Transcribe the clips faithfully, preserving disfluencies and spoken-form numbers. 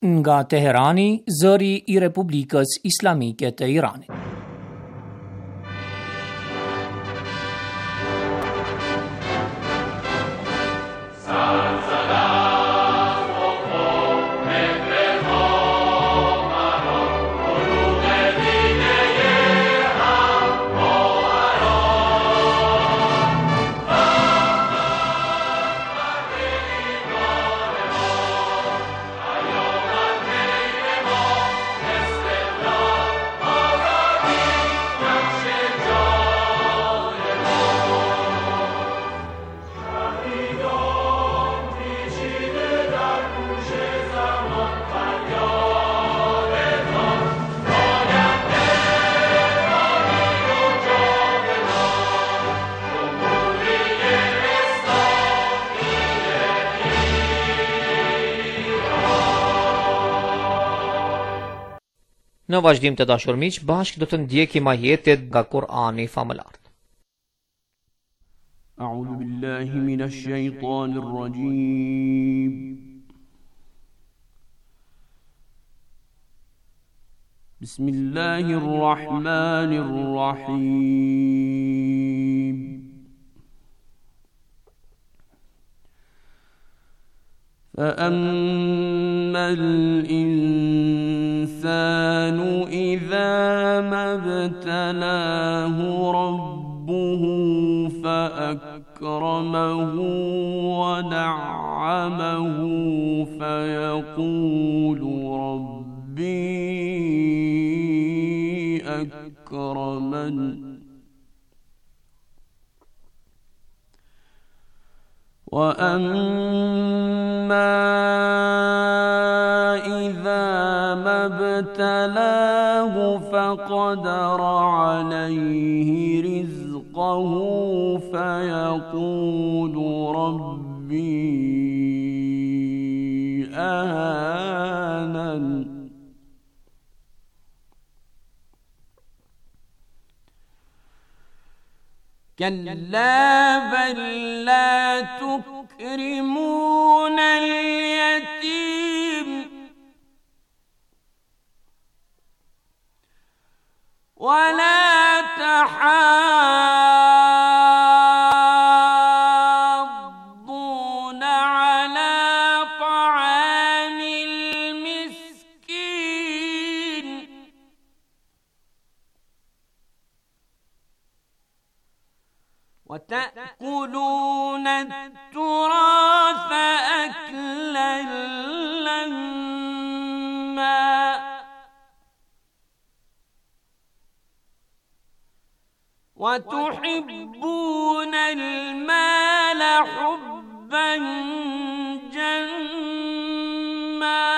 nga Teherani, zëri I Republikës Islamike të Iranit. Në vazhdim të dashur miq, bashkë do të ndjekim ajetet nga Kur'ani famëlar. A'udhu billahi minash shaitanir rajim. Bismillahir rahmanir rahim. فأما الإنسان إذا ما ابتلاه ربه فأكرمه ونعمه فيقول ربي أكرمن وأما إذا ما ابتلاه فقدر عليه رزقه فيقول ربي أهانن كلا بل لا تكرمون اليتيم ولا تحاضون على طعام المسكين وتأكلون التراث أكلا لما وتحبون المال حبا جما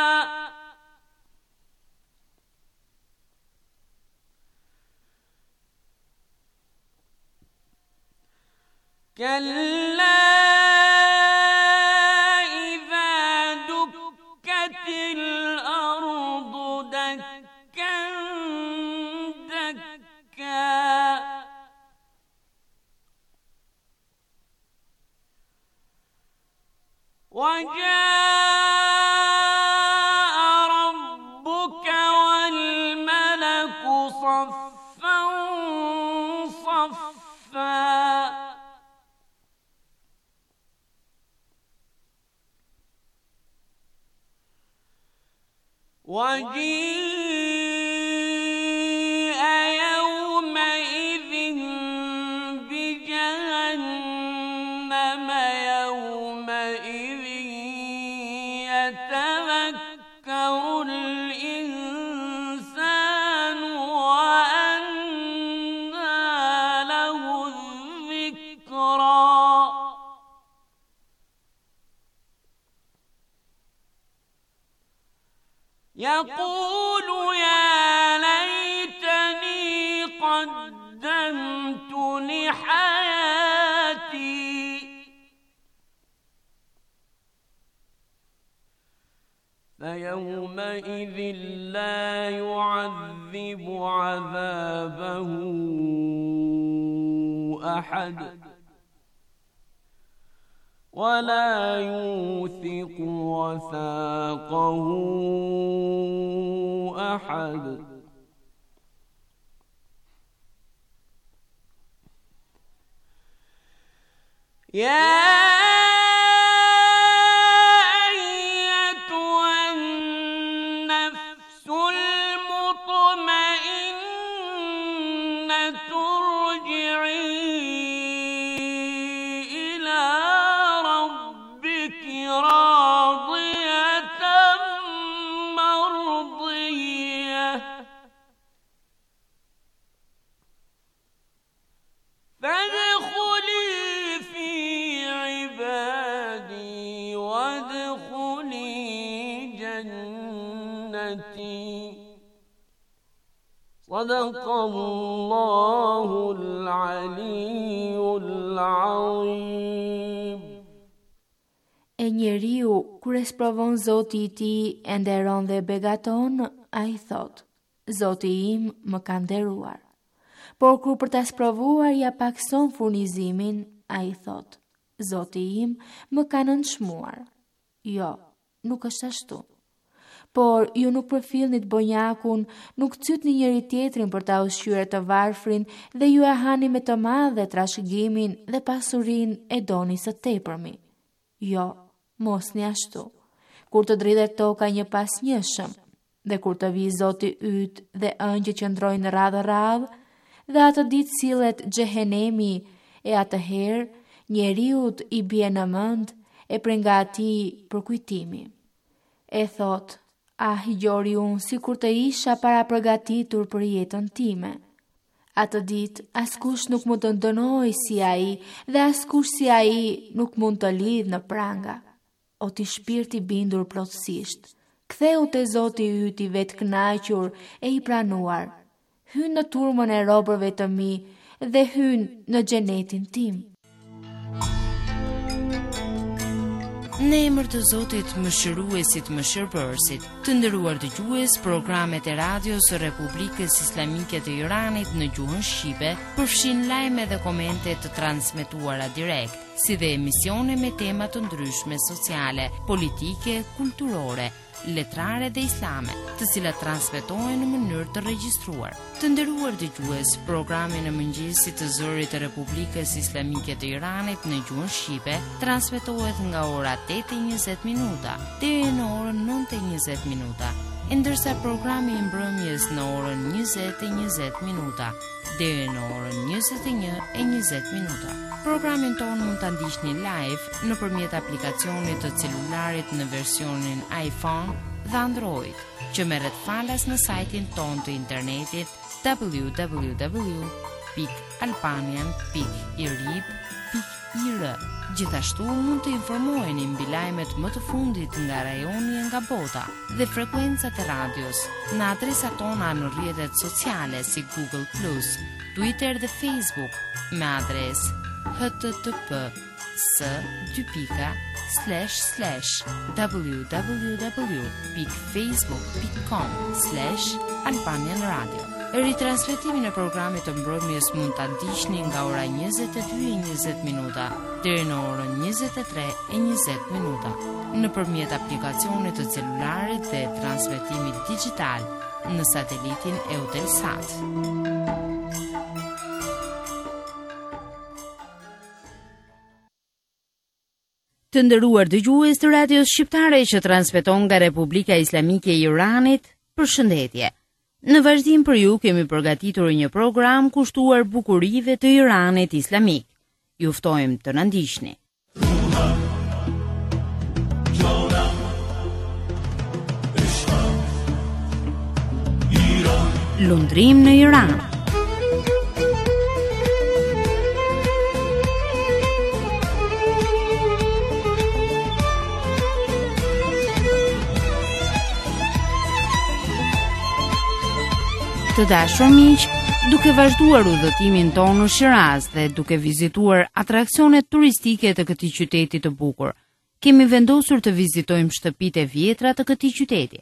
كلا إذا دكت الأرض دكا دكا وجاء ربك والملك صفا صفا وجيء يومئذ بجهنم يومئذ يتذكر الإنسان وأنى له الذكرى يقول يا ليتني قدمت لحياتي فيومئذ لا يعذب عذابه أحد ولا يوثق وثاقه أحد يا صدق الله العلي العظيم. E njeriu, kur e sprovon Zoti i tij e nderon dhe begaton, ai thot: Zoti im më ka nderuar. Por kur për ta sprovuar ja pakson furnizimin, ai thot: Zoti im më ka nënçmuar. Jo, nuk është ashtu. Por ju nuk përfillnit bonjakun, nuk cytni njëri tjetrin për ta ushqyer të varfrin dhe ju e hani me të madhe trashëgimin dhe pasurinë e doni së tepërmi. Jo, mos një ashtu. Kur të dridhet toka një pas njëshëm, dhe kur të vi Zoti yt dhe ëngjëjt që ndrojnë radhë radhë, dhe atë ditë sillet xhehenemi, e atëherë njeriut i bie në mend e prej nga atij për kujtimi. E thot: Ah, gjori unë si kur të isha para përgatitur për jetën time. Atë ditë, askush nuk mund të ndënoj si ai dhe askush si ai nuk mund të lidh në pranga. O ti shpirti bindur plotësisht, ktheu te Zoti yt i vetë kënaqur e i pranuar. Hyn në turmën e robërve të mi dhe hyn në xhenetin tim. Në emër të Zotit Mëshiruesit Mëshirbërësit, të nderuar dëgjues, programet e radios së Republikës Islamike të Iranit në gjuhën shqipe përfshin lajme dhe komente të transmetuara direkt, si dhe emisione me tema të ndryshme sociale, politike, kulturore, letrare dhe islame, të cilat transmetohen në mënyrë të regjistruar. Të nderuar dëgjues, programi në mëngjesit të zërit të Republikës Islamike të Iranit në gjuhën shqipe transmetohet nga ora tetë e njëzet minuta deri në orën nëntë e njëzet minuta, ndërsa programi i mbrëmjes në orën njëzet e njëzet minuta deri në orën njëzet e një e njëzet minuta. Programin tonë mund të ndiqni live nëpërmjet aplikacionit të celularit në versionin iPhone dhe Android, që merret falas në sajtin tonë të internetit w w w pikë albanian pikë irib pikë i r. Gjithashtu mund të informoheni mbi lajmet më të fundit nga rajoni e nga bota dhe frekuencat e radios në adresat tona në rrjetet sociale si Google plus, Twitter dhe Facebook me adresë http s dy pika slash slash www pikë facebook pikë com slash albanian radio. Ritransmetimin e programit të mbrëmjes mund ta ndiqni nga ora njëzet e dy e njëzet minuta deri në orën njëzet e tre e njëzet minuta nëpërmjet aplikacionit të celularit dhe transmetimit digital në satelitin Eutelsat. Të nderuar dëgjues të radios shqiptare që transmeton nga Republika Islamike e Iranit, përshëndetje. Në vazhdim për ju kemi përgatitur një program kushtuar bukurive të Iranit islamik. Ju ftojmë të na ndiqni. Lundrim në Iran. Të dashur miq, duke vazhduar udhëtimin tonë në Shiraz dhe duke vizituar atraksionet turistike të këtij qyteti të bukur, kemi vendosur të vizitojmë shtëpitë e vjetra të këtij qyteti.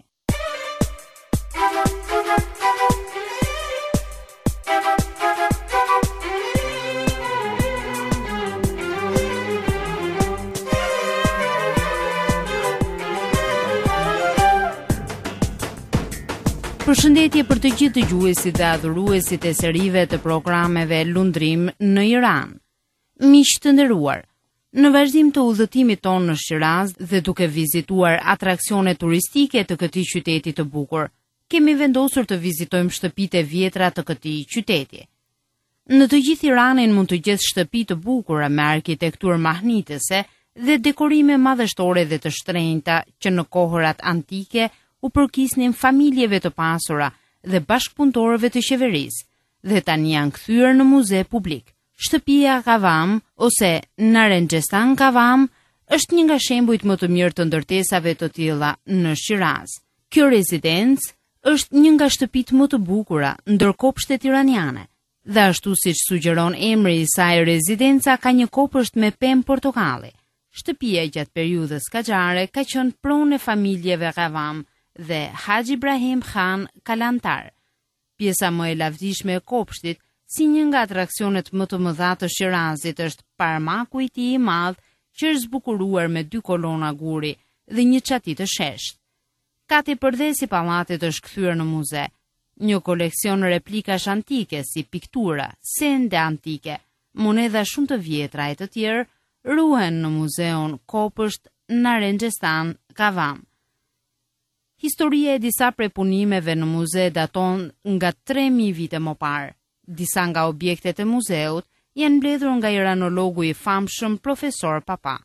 Përshëndetje për të gjithë dëgjuesit dhe adhuruesit e serive të programeve Lundrim në Iran. Miq të nderuar, në vazhdim të udhëtimit tonë në Shiraz dhe duke vizituar atraksione turistike të këtij qyteti të bukur, kemi vendosur të vizitojmë shtëpitë e vjetra të këtij qyteti. Në të gjithë Iranin mund të gjetë shtëpi të bukura me arkitekturë mahnitëse dhe dekorime madhështore dhe të shtrenjta që në kohërat antike u përkisnin familjeve të pasura dhe bashkëpunëtorëve të qeverisë, dhe tani janë kthyer në muze publik. Shtëpia Kavam ose Narenxestan Kavam është një nga shembujt më të mirë të ndërtesave të tilla në Shiraz. Kjo rezidencë është një nga shtëpitë më të bukura ndër kopshtet iraniane, dhe ashtu siç sugjeron emri i saj, rezidenca ka një kopësht me pemë portokalli. Shtëpia gjatë periudhës kaxhare ka qenë pronë e familjeve Kavam dhe Haxhi Ibrahim Khan Kalantar. Pjesa më e lavdishme e kopshtit, si një nga atraksionet më të mëdha të Shirazit, është parmaku i tij i madh, që është zbukuruar me dy kolona guri dhe një çati të sheshtë. Kati përdhes i pallatit është kthyer në muze. Një koleksion replikash antike si piktura, sende antike, monedha shumë të vjetra e të tjerë ruhen në muzeun Kopësht Narenxestan Kavam. Historia e disa prej punimeve në muze daton nga tre mijë vite më parë. Disa nga objektet e muzeut janë mbledhur nga iranologu i famshëm profesor Papa.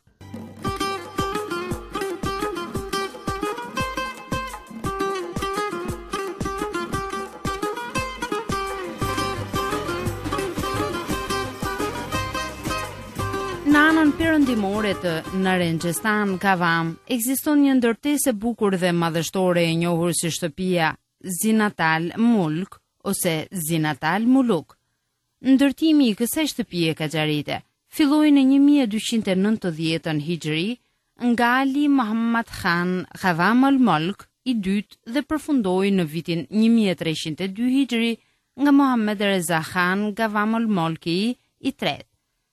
Në anën perëndimore të Narenxestan Kavam ekziston një ndërtesë e bukur dhe madhështore e njohur si shtëpia Zinatal Mulk ose Zinatal Muluk. Ndërtimi i kësaj shtëpie kaxharite filloi në një mijë e dyqind e nëntëdhjetë Hijri nga Ali Muhammad Khan Kavam al-Mulk i dytë dhe përfundoi në vitin një mijë e treqind e dy Hijri nga Muhammed Reza Khan Kavam al-Mulki i tretë.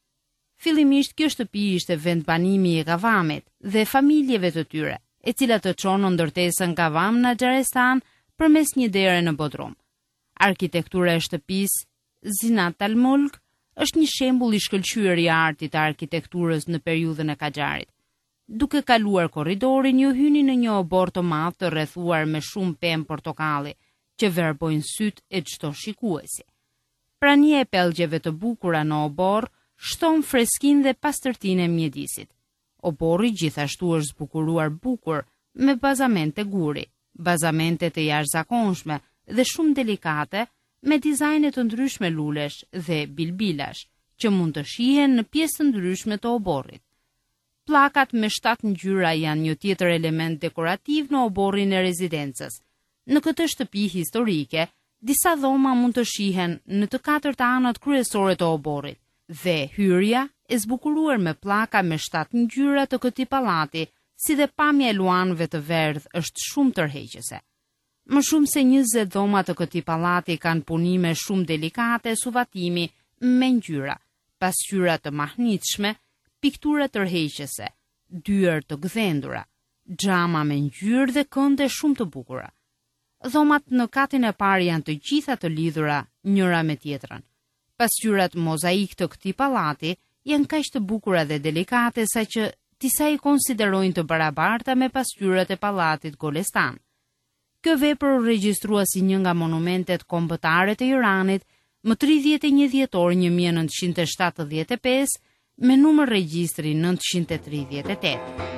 Fillimisht kjo shtëpi ishte vend banimi i Kavamit dhe familjeve të tyre, e cilat të çonë ndërtesën Kavam në Xharestan përmes një dere në bodrum. Arkitektura e shtëpisë Zinat al-Mulk është një shembull i shkëlqyer i artit të arkitekturës në periudhën e Kaxharit. Duke kaluar korridorin, ju hyni në një obor të madh të rrethuar me shumë pemë portokalli, që verbojnë syt e çdo shikuesi. Prania e pellgjeve të bukura në obor shton freskin dhe pastërtinë e mjedisit. Oborri gjithashtu është zbukuruar bukur me bazamente guri, bazamente të jashtëzakonshme dhe shumë delikate me dizajne të ndryshme lulesh dhe bilbilash, që mund të shihen në pjesë të ndryshme të oborrit. Pllakat me shtatë ngjyra janë një tjetër element dekorativ në oborrin e rezidencës. Në këtë shtëpi historike, disa dhoma mund të shihen në të katërt anët kryesore të oborrit, dhe hyrja e zbukuruar me pllaka me shtatë ngjyra të këtij pallati, si dhe pamja e luanëve të verdh është shumë tërheqëse. Më shumë se njëzet dhoma të këtij pallati kanë punime shumë delikate suvatimi me ngjyra, pasqyra të mahnitshme, piktura tërheqëse, dyer të gdhendura, xhama me ngjyrë dhe kënde shumë të bukura. Dhomat në katin e parë janë të gjitha të lidhura njëra me tjetrën. Pasqyrat mozaik të këtij pallati janë kaq të bukura dhe delikate saqë disa i konsiderojnë të barabarta me pasqyrat e pallatit Golestan. Kjo vepër u regjistrua si një nga monumentet kombëtare të Iranit më tridhjetë e një dhjetor një mijë e nëntëqind e shtatëdhjetë e pesë me numër regjistri nëntëqind e tridhjetë e tetë.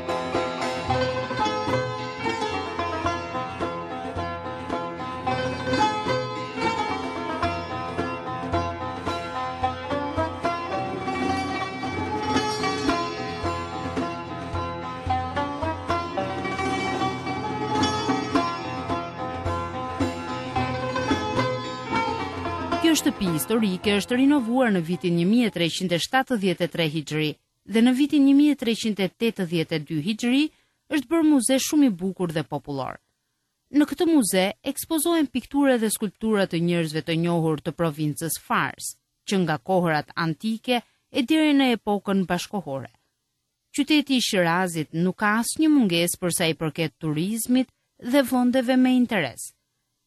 Kjo shtëpi historike është rinovuar në vitin një mijë e treqind e shtatëdhjetë e tre Hijri dhe në vitin një mijë e treqind e tetëdhjetë e dy Hijri është bërë muze shumë i bukur dhe popullor. Në këtë muze ekspozohen piktura dhe skulptura të njerëzve të njohur të provincës Fars, që nga kohërat antike e deri në epokën bashkohore. Qyteti i Shirazit nuk ka asnjë mungesë për sa i përket turizmit dhe vendeve me interes.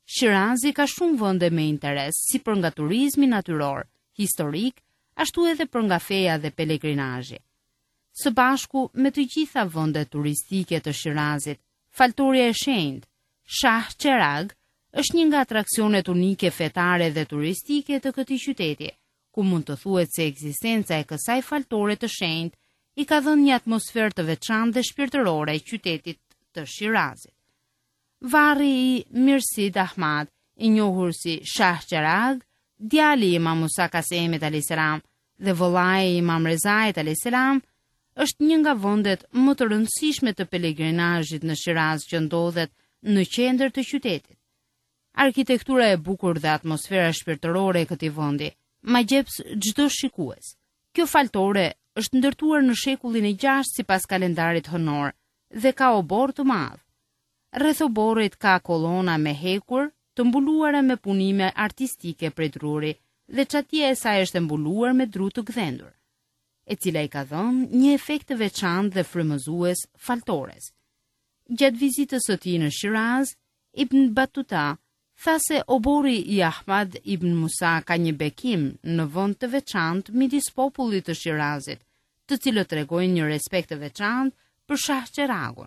Shirazi ka shumë vende me interes, si për nga turizmi natyror, historik, ashtu edhe për nga feja dhe pelegrinazhi. Së bashku me të gjitha vendet turistike të Shirazit, faltoria e shenjtë, Shah Cheragh, është një nga atraksionet unike fetare dhe turistike të këtij qyteti, ku mund të thuhet se ekzistenca e kësaj faltore të shenjtë i ka dhënë një atmosferë të veçantë dhe shpirtërore e qytetit të Shirazit. Varri i Mirsid Ahmad, i njohur si Shah Cheragh, djali i Imam Musa Kasemit alayhis salam dhe vëllai i Imam Rezait alayhis salam, është një nga vendet më të rëndësishme të pelegrinazhit në Shiraz që ndodhet në qendër të qytetit. Arkitektura e bukur dhe atmosfera shpirtërore e këtij vendi ma gjeps çdo shikues. Kjo faltore është ndërtuar në shekullin e gjashtë sipas kalendarit hënor dhe ka obor të madh. Rreth oborrit ka kolona me hekur të mbuluara me punime artistike prej druri dhe çatia e saj është mbuluar me dru të gdhendur, e cila i ka dhënë një efekt të veçantë dhe frymëzues faltores. Gjatë vizitës së tij në Shiraz, Ibn Battuta tha se obori i Ahmad ibn Musa ka një bekim në vend të veçantë midis popullit të Shirazit, të cilët tregojnë një respekt të veçantë për Shah Cheraghun.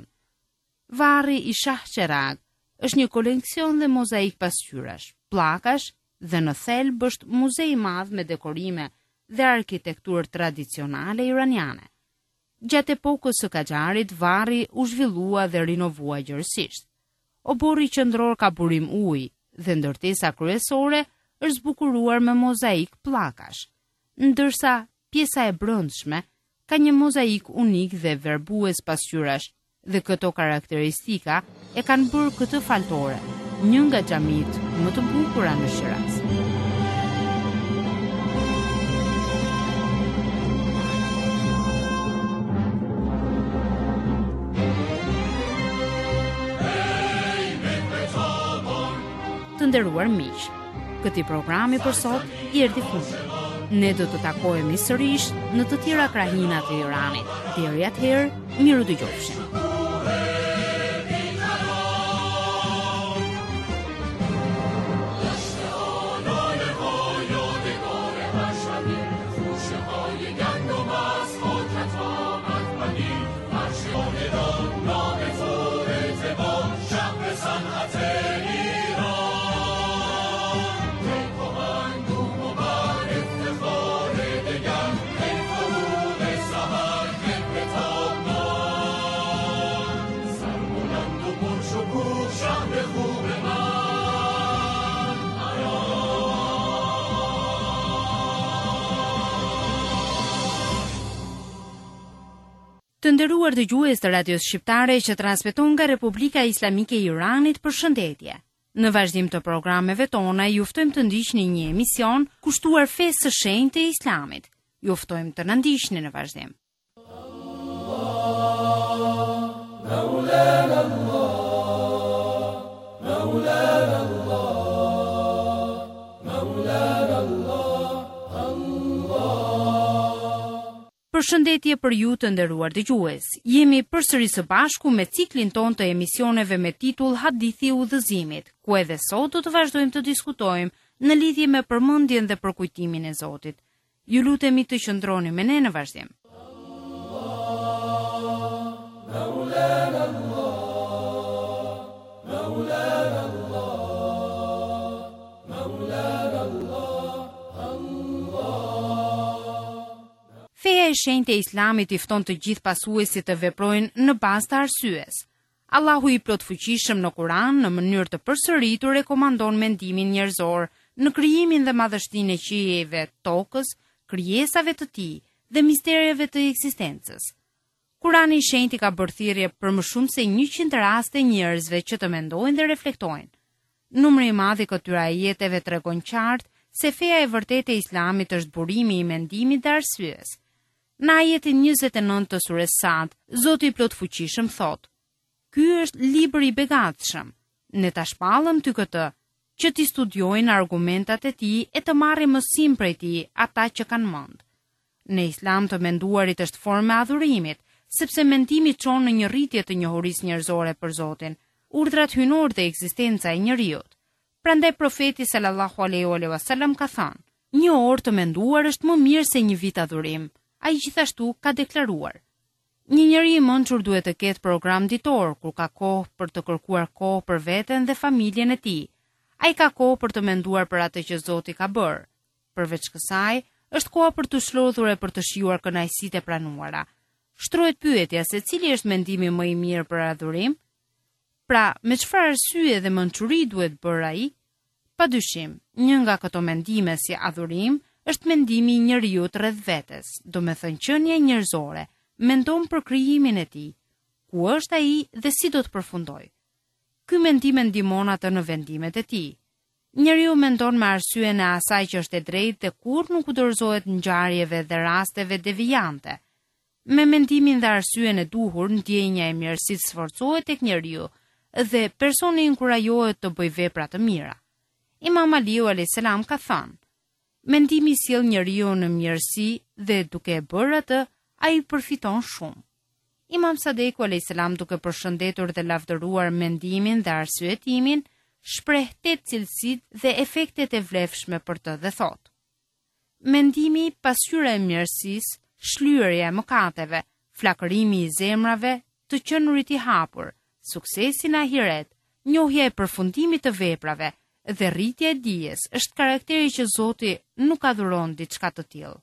Varri i Shah Cheragh është një koleksion dhe mozaik pasqyrash, pllakash dhe në thelb është muze i madh me dekorime dhe arkitekturë tradicionale iraniane. Gjatë epokës së Kaxharit, varri u zhvillua dhe rinovua gjërësisht. Obori qendror ka burim uji dhe ndërtesa kryesore është zbukuruar me mozaik pllakash, ndërsa pjesa e brendshme ka një mozaik unik dhe verbues pasqyrash, dhe këto karakteristika e kanë bërë këtë faltore një nga xhamit më të bukura në Shiraz. Të nderuar miq, këtij programi për sot i erdhi fundi. Ne do të takohemi sërish në të tjera krahina të Iranit. Deri atëherë, miru dëgjofshim. Të nderuar dëgjues të Radios Shqiptare që transmeton nga Republika Islamike e Iranit, përshëndetje. Në vazhdim të programeve tona ju ftojmë të ndiqni një emision kushtuar fesë së shenjtë të Islamit. Ju ftojmë të na ndiqni në vazhdim. Maulana Allah, Maulana Allah, Maulana Allah. Përshëndetje për ju të nderuar dëgjues. Jemi përsëri së bashku me ciklin ton të emisioneve me titull Hadithi i Udhëzimit, ku edhe sot do të vazhdojmë të diskutojmë në lidhje me përmendjen dhe përkujtimin e Zotit. Ju lutemi të qëndroni me ne në vazhdim. Maulana Allah, Maulana Allah, Maulana Allah. Feja e shenjtë e Islamit i fton të gjithë pasuesit të veprojnë në bazë të arsyes. Allahu i plotfuqishëm në Kur'an në mënyrë të përsëritur rekomandon mendimin njerëzor në krijimin dhe madhështinë e qiejve, tokës, krijesave të tij dhe misterjeve të ekzistencës. Kurani i shenjtë ka bërë thirrje për më shumë se njëqind raste njerëzve që të mendojnë dhe reflektojnë. Numri i madh i këtyre ajeteve tregon qartë se feja e vërtetë e Islamit është burimi i mendimit dhe arsyes. Në ajetin njëzet e nëntë të sures Sad, Zoti i plotfuqishëm thot: "Ky është libër i begatshëm. Ne ta shpallëm ty këtë, që ti studiojnë argumentat e tij e të marrin mësim prej tij ata që kanë mend." Në Islam të menduarit është formë e adhurimit, sepse mendimi çon në një rritje të njohurisë njerëzore për Zotin, urdhrat hyjnor dhe ekzistenca e njeriut. Prandaj profeti sallallahu alaihi wasallam ka thënë: "Një orë të menduar është më mirë se një vit adhurim." Ai gjithashtu ka deklaruar: "Një njeri i mençur duhet të ketë program ditor kur ka kohë për të kërkuar kohë për veten dhe familjen e tij. Ai ka kohë për të menduar për atë që Zoti ka bërë. Përveç kësaj, është koha për të shlodhur e për të shijuar kënaqësitë e pranuara." Shtrohet pyetja se cili është mendimi më i mirë për adhurim? Pra, me çfarë arsye dhe mençuri duhet bërë ai? Padyshim, një nga këto mendime si adhurim është mendimi i njeriu rreth vetes, do me thënë qenia njerëzore, mendon për krijimin e tij, ku është ai dhe si do të përfundojë. Ky mendim e ndihmon atë në vendimet e tij. Njeriu mendon me arsyen e asaj që është e drejtë dhe kurrë nuk u dorëzohet ngjarjeve dhe rasteve devijante. Me mendimin dhe arsyen e duhur, ndjenja e mirësisë sforcohet tek njeriu dhe personi inkurajohet të bëjë vepra të mira. Imam Aliu alayhis salam ka thënë: "Mendimi sjell njeriu në mirësi dhe duke e bërë atë, ai përfiton shumë." Imam Sadeku alayhis salam, duke përshëndetur dhe lavdëruar mendimin dhe arsyetimin, shpreh tet cilësitë dhe efektet e vlefshme për të dhe thot: "Mendimi, pasqyra e mirësisë, shlyerja e mëkateve, flakërimi i zemrave, të qenurit i hapur, suksesi në ahiret, njohja e përfundimit të veprave dhe rritja e dijes është karakteri që Zoti nuk adhuron diçka të tillë."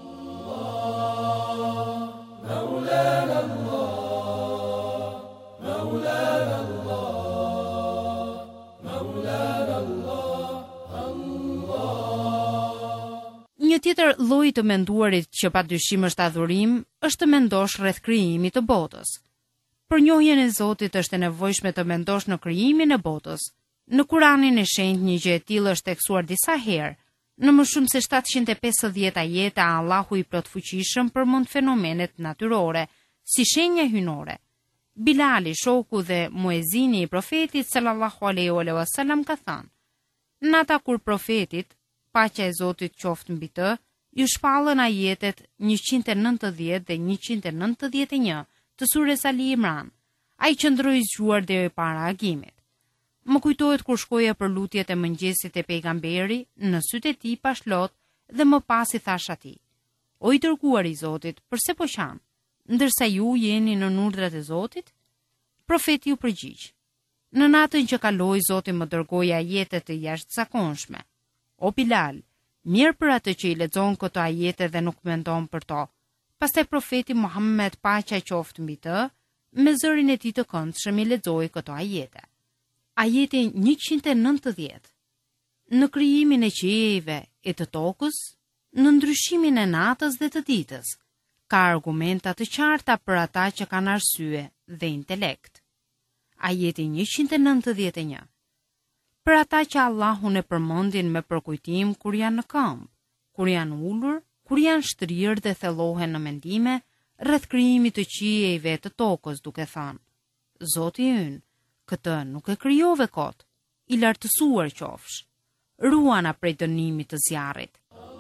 Një tjetër lloj të menduarit që padyshim është adhurim, është të mendosh rreth krijimit të botës. Për njohjen e Zotit është e nevojshme të mendosh në krijimin e botës. Në Kuranin e Shenjtë një gjë e tillë është tekstuar disa herë. Në më shumë se shtatëqind e pesëdhjetë ajete, Allahu i plotfuqishëm përmend fenomenet natyrore, si shenja hyjnore. Bilali, shoku dhe muezini i profetit sallallahu alaihi wasallam ka thënë: "Nata kur profetit, paqja e Zotit qoftë mbi të, ju shpallën ajetet njëqind e nëntëdhjetë dhe njëqind e nëntëdhjetë e një të surës Ali Imran. Ai qëndroi i zgjuar deri para agimit. Më kujtohet kur shkoja për lutjet e mëngjesit e pejgamberi, në sytë e tij pashlot dhe më pas i thash atij: O i dërguar i Zotit, pse po qan? Ndërsa ju jeni në urdhrat e Zotit?" Profeti u përgjigj: "Në natën që kaloi, Zoti më dërgoi ajete të jashtëzakonshme. O Bilal, mirë për atë që i lexon këto ajete dhe nuk mendon për to." Pastaj profeti Muhammed, paqja qoftë mbi të, me zërin e tij të këndshëm i lexoi këto ajete. Ajeti njëqind e nëntëdhjetë. Në krijimin e qiejve e të tokës, në ndryshimin e natës dhe të ditës, ka argumenta të qarta për ata që kanë arsye dhe intelekt. Ajeti njëqind e nëntëdhjetë e një. Për ata që Allahun e përmendin me përkujtim kur janë në këmbë, kur janë ulur, kur janë shtrirë dhe thellohen në mendime rreth krijimit të qiejve të tokës, duke thënë: Zoti ynë, këtë nuk e krijove kot, i lartësuar qofsh, ruana prej dënimit të zjarrit.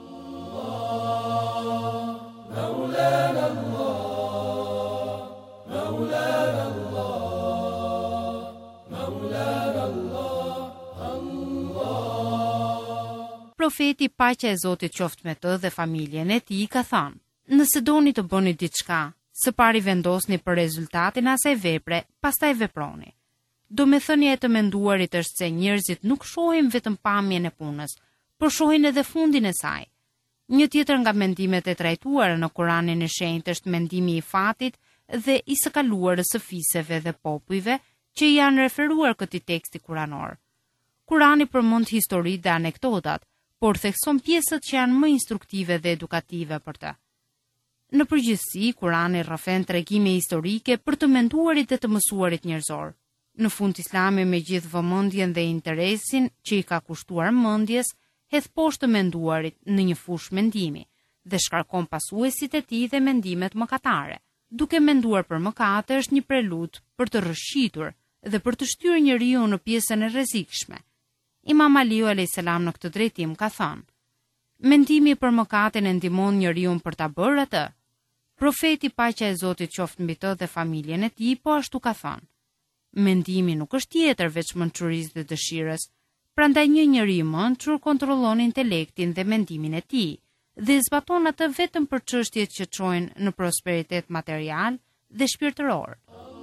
Profeti, paqja e Zotit qoftë me të dhe familjen e tij, ka thënë: Nëse doni të bëni diçka, së pari vendosni për rezultatin e asaj vepre, pastaj veproni. Domethënia e të menduarit është se njerëzit nuk shohin vetëm pamjen e punës, por shohin edhe fundin e saj. Një tjetër nga mendimet e trajtuara në Kuranin e Shenjtë është mendimi i fatit dhe i së kaluarës së fisëve dhe popujve që janë referuar këtij teksti kuranor. Kurani përmend historitë dhe anekdotat, por thekson pjesët që janë më instruktive dhe edukative për të. Në përgjithësi, Kurani rrëfen tregime historike për të menduarit dhe të mësuarit njerëzor. Në fund, Islami, me gjithë vëmendjen dhe interesin që i ka kushtuar mendjes, hedh poshtë të menduarit në një fushë mendimi dhe shkarkon pasuesit e tij dhe mendimet mëkatare. Duke menduar për mëkate është një prelud për të rrëshqitur dhe për të shtyrë njeriu në pjesën e rrezikshme. Imam Aliu alayhis salam në këtë drejtim ka thënë: Mendimi për mëkatin e ndihmon njeriu për ta bërë atë. Profeti, paqja e Zotit qoftë mbi të dhe familjen e tij, po ashtu ka thënë: Mendimi nuk është tjetër veç mençurisë dhe dëshirës, Prandaj një njeri i mençur kontrollon intelektin dhe mendimin e tij dhe zbaton atë vetëm për çështjet që çojnë në prosperitet material dhe shpirtëror.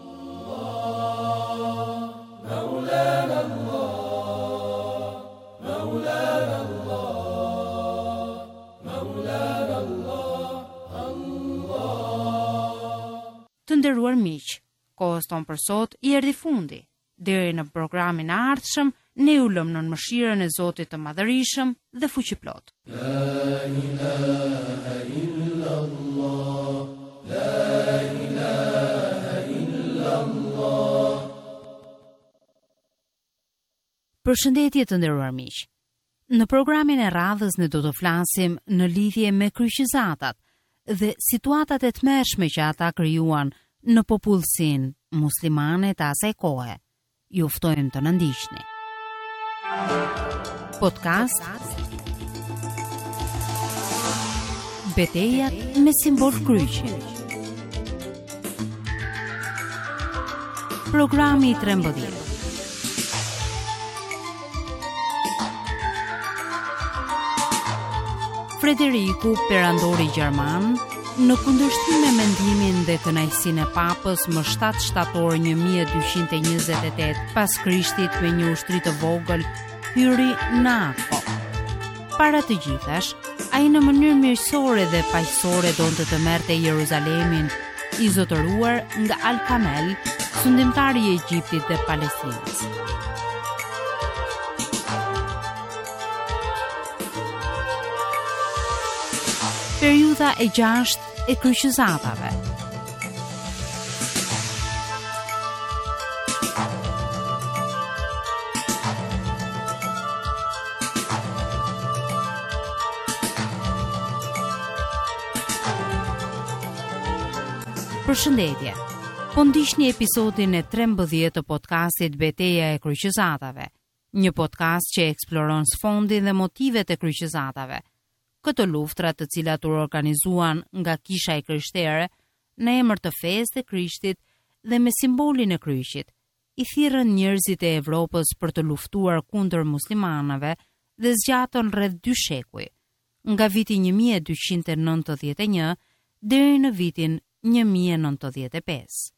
Të nderuar miq, kohës tonë për sot i erdhi fundi. Deri në programin e ardhshëm, ne u lëm në mëshirën e Zotit të Madhërisëm dhe Fuqiplot. La ilaha illallah, la ilaha illallah. Përshëndetje të nderuar miq. Në programin e radhës ne do të flasim në lidhje me kryqëzatat dhe situatat e tmerrshme që ata krijuan në popullsinë muslimane të asaj kohe. Ju ftojmë të na ndiqni. Podcast Betejat me simbol kryqi. Programi i trembëdhjetë. Frederiku, perandori gjerman, në kundërshtim me mendimin dhe kënaqësinë e papës më shtatë shtator një mijë e dyqind e njëzet e tetë pas Krishtit me një ushtri të vogël, hyri në Akko. Para të gjithash, ai në mënyrë mirësore dhe paqësore donte të merrte Jeruzalemin, i zotëruar nga Al-Kamel, sundimtari i Egjiptit dhe Palestinës. Periudha e gjashtë e kryqëzatave. Përshëndetje. Po ndiqni episodin e trembëdhjetë të podcastit Beteja e kryqëzatave, një podcast që eksploron sfondin dhe motivet e kryqëzatave. Këto luftra të cilat u organizuan nga kisha e krishtere në emër të fesë të Krishtit dhe me simbolin e kryqit, i thirrën njerëzit e Evropës për të luftuar kundër muslimanëve dhe zgjatën rreth dy shekuj, nga viti një mijë e dyqind e nëntëdhjetë e një deri në vitin një mijë e nëntëdhjetë e pesë.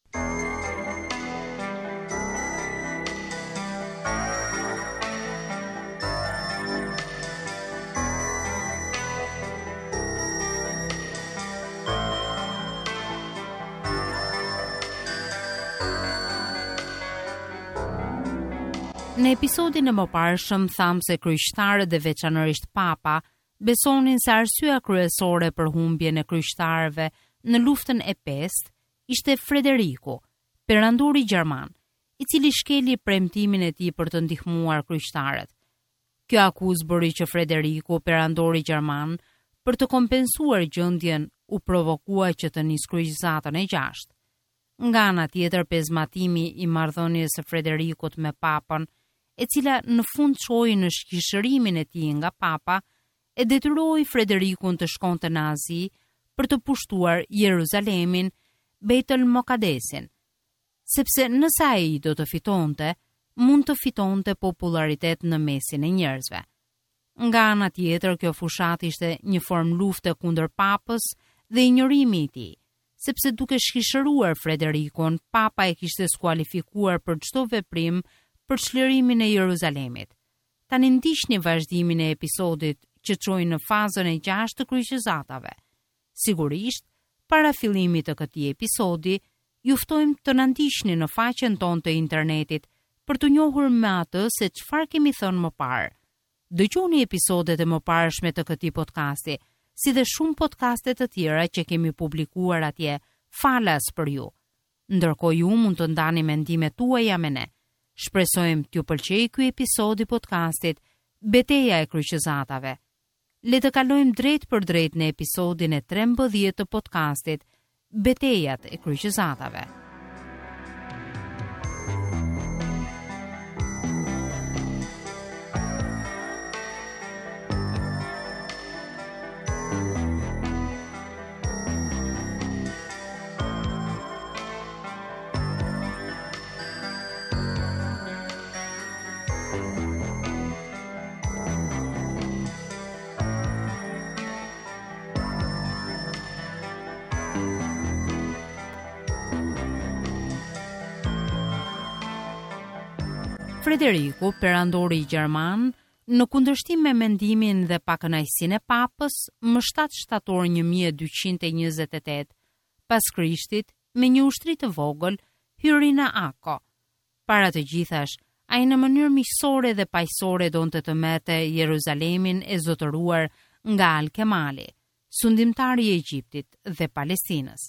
Në episodin e mëparshëm tham se kryqëtarët dhe veçanërisht Papa besonin se arsyeja kryesore për humbjen e kryqëtarëve në luftën e pestë ishte Frederiku, perandori gjerman, i cili shkeli premtimin e tij për të ndihmuar kryqëtarët. Kjo akuzë bëri që Frederiku, perandori gjerman, për të kompensuar gjendjen u provokua që të nis kryqëzatën e gjashtë. Nga ana tjetër, pezmatimi i marrëdhënies së Frederikut me Papën, e cila në fund çoi në shkishërimin e tij nga Papa, e detyroi Frederikun të shkonte në Azi për të pushtuar Jeruzalemin, Beitul Mokadesin, sepse nëse ai do të fitonte, mund të fitonte popularitet në mesin e njerëzve. Nga ana tjetër, kjo fushat ishte një formë lufte kundër Papës dhe injorimi i tij, sepse duke shkishëruar Frederikun, Papa e kishte skualifikuar për çdo veprim për çlirimin e Jeruzalemit. Tani ndiqni vazhdimin e episodit që çoi në fazën e gjashtë të kryqëzatave. Sigurisht, para fillimit të këtij episodi, ju ftojmë të na ndiqni në faqen tonë të internetit për të njohur me atë se çfarë kemi thënë më parë. Dëgjoni episodet e mëparshme të këtij podcasti, si dhe shumë podcaste të tjera që kemi publikuar atje falas për ju. Ndërkohë ju mund të ndani mendimet tuaja me ne. Shpresojmë t'ju pëlqejë ky episod i podcastit Beteja e kryqëzatave. Le të kalojmë drejt për drejt në episodin e trembëdhjetë të podcastit Betejat e kryqëzatave. Frederiku, perandori gjerman, në kundërshtim me mendimin dhe pakënaqësinë e papës, më shtatë shtator një mijë e dyqind e njëzet e tetë pas Krishtit, me një ushtri të vogël, hyri në Ako. Para të gjithash, ai në mënyrë miqësore dhe paqësore donte të merrte Jeruzalemin e zotëruar nga Al-Kemali, sundimtari i Egjiptit dhe Palestinës.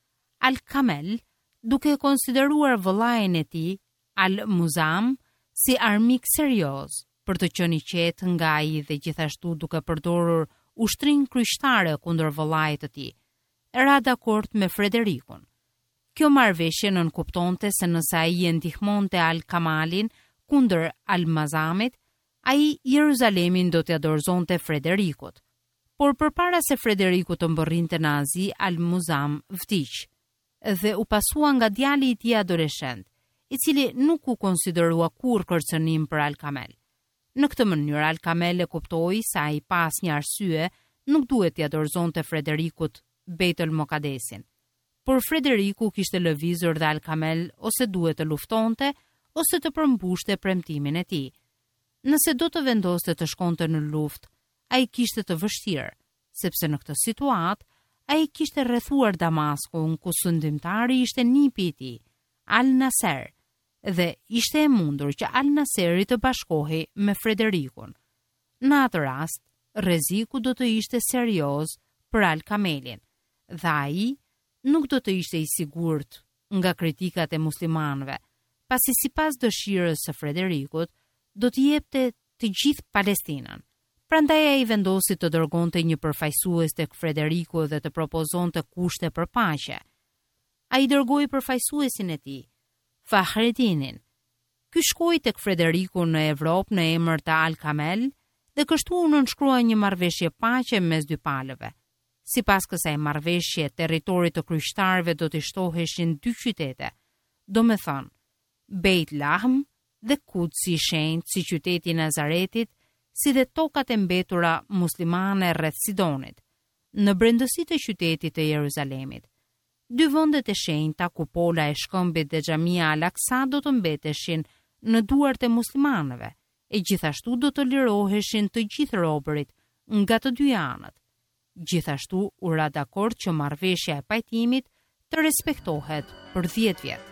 Al-Kamel, duke konsideruar vëllain e tij, Al-Muzam, si armik serioz për të qenë i qetë nga ai dhe gjithashtu duke përdorur ushtrin kryqëtare kundër vëllait të tij, ra dakord me Frederikun. Kjo marrëveshje nënkuptonte se nëse ai e ndihmonte Al-Kamalin kundër Al-Mazamit, ai Jeruzalemin do t'ia dorëzonte Frederikut. Por përpara se Frederiku të mbërrinte në Azi, Al-Muzam vdiq dhe u pasua nga djali i tij adoleshent, i cili nuk u konsiderua kur kërcënim për Al-Kamel. Në këtë mënyrë Al-Kamel e kuptoi se ai pas një arsye nuk duhet t'ia dorëzonte Frederikut Beitul Mokadesin. Por Frederiku kishte lëvizur dhe Al-Kamel ose duhet të luftonte ose të përmbushte premtimin e tij. Nëse do të vendoste të shkonte në luftë, ai kishte të vështirë, sepse në këtë situatë ai kishte rrethuar Damaskun, ku sundimtari ishte nipi i tij, Al-Nasser, dhe ishte e mundur që Al-Nasseri të bashkohej me Frederikun. Në atë rast, rreziku do të ishte serioz për Al-Kamelin, dhe ai nuk do të ishte i sigurt nga kritikat e muslimanëve, pasi sipas dëshirës së Frederikut do të jepte të gjithë Palestinën. Prandaj ai vendosi të dërgonte një përfaqësues tek Frederiku dhe të propozonte kushte për paqe. Ai dërgoi përfaqësuesin e tij, Fahredinin. Ky shkoi tek Frederiku në Evropë në emër të Al-Kamel dhe kështu u nënshkrua një marrëveshje paqe mes dy palëve. Sipas kësaj marrëveshje, territorit të kryqëtarëve do të shtoheshin dy qytete, do me thënë, Beit Lahm dhe Kudsi i Shenjtë si qyteti i Nazaretit, si dhe tokat e mbetura muslimane rreth Sidonit, në brendësi të qytetit të Jeruzalemit. Dy vendet e shenjta, kupola e shkëmbit dhe xhamia Al-Aqsa do të mbeteshin në duart e muslimanëve, e gjithashtu do të liroheshin të gjithë robërit nga të dy anët. Gjithashtu u ra dakord që marrëveshja e pajtimit të respektohet për dhjetë vjet.